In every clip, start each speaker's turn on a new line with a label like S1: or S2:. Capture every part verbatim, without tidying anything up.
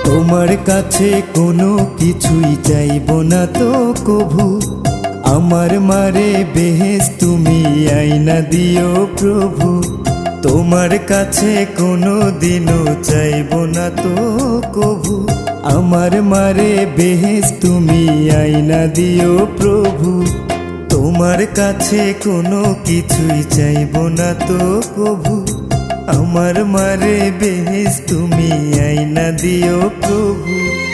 S1: তোমার কাছে কোনো কিছুই চাইব না তো কভু, আমার মারে বেহেশ তুমি আইনা দিও প্রভু। তোমার কাছে কোনো দিনও চাইব না তো কভু, আমার মারে বেহেশ তুমি আইনা দিও প্রভু। তোমার কাছে কোনো কিছুই চাইব না তো কভু, আমার মারে বেহেশ তুমি আইনা দিও প্রভু।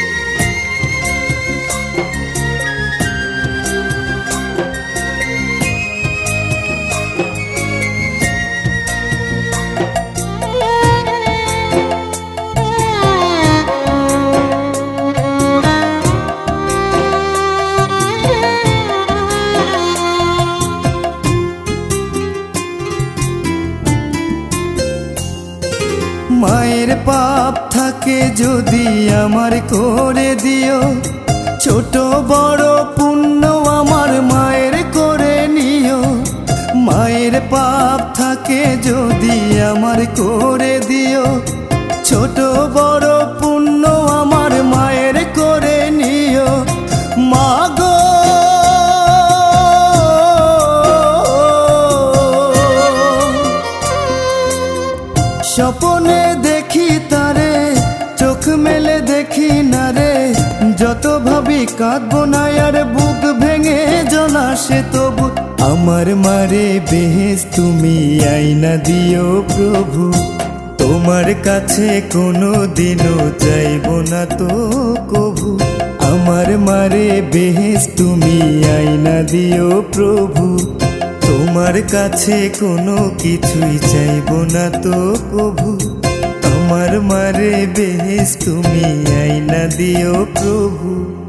S1: মায়ের পাপ থাকে যদি আমার করে দিও, ছোট বড় পুণ্য আমার মায়ের করে নিও। মায়ের পাপ থাকে যদি আমার করে দিও, ছোট বড় পুণ্য আমার মায়ের করে নিও। মা গো স্বপ্নে দেখি তারে, চোখ মেলে দেখি না রে, যত ভাবি কাঁদবো না আর বুক ভেঙে জল আসে তবু। আমার মারে বেহেশ তুমি আইনা দিও প্রভু, তোমার কাছে কোনো দিনও চাইব না তো কভু, আমার মারে বেহেশ তুমি আইনা দিও প্রভু। তোমার কাছে কোনো কিছুই চাইব না তো কভু, আমার মারে বেহেশ তুমি আইনা দিও প্রভু।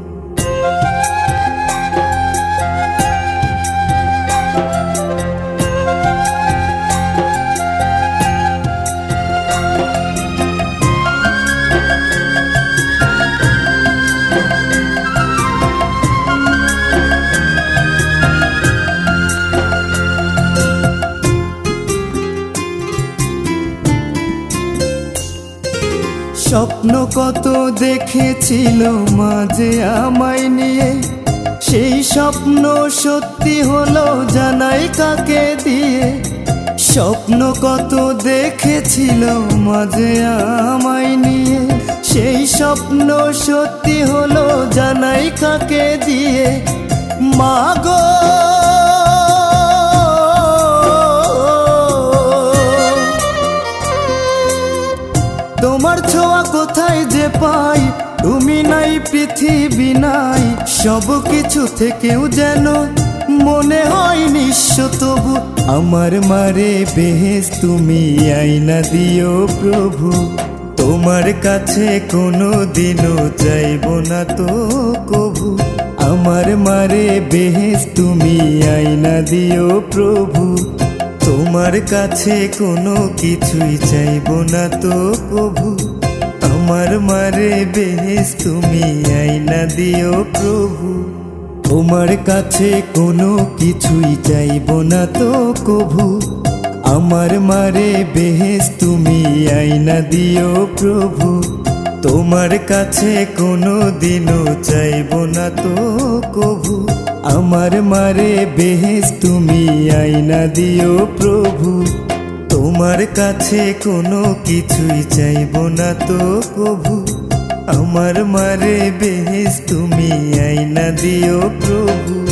S1: স্বপ্ন কত দেখেছিল মাঝে আমায় নিয়ে, সেই স্বপ্ন সত্যি হলো জানাই কাকে দিয়ে। স্বপ্ন কত দেখেছিল মাঝে আমায় নিয়ে, সেই স্বপ্ন সত্যি হলো জানাই কাকে দিয়ে। মা গো তোমার ছোঁয়া কোথায় যে পাই, তুমি নাই পৃথিবী নাই, সব কিছু থেকেও যেন মনে হয় নিঃস্ব তবু। আমার মারে বেহেশ তুমি আইনা দিও প্রভু, তোমার কাছে কোনো দিনও চাইব না তো কভু, আমার মারে বেহেশ তুমি আইনা দিও প্রভু। তোমার কাছে কোনো কিছুই চাইব না তো কভু, আমার মারে বেহেশ তুমি আইনা দিও প্রভু। তোমার কাছে কোনো কিছুই চাইব না তো কভু, আমার মারে বেহেশ তুমি আইনা দিও প্রভু। তোমার কাছে কোনো দিনও চাইব না তো কভু, আমার মারে বেহেশ তুমি আইনা দিও প্রভু। তোমার কাছে কোনো কিছুই চাইব না তো কভু, আমার মারে বেহেশ তুমি আইনা দিও প্রভু।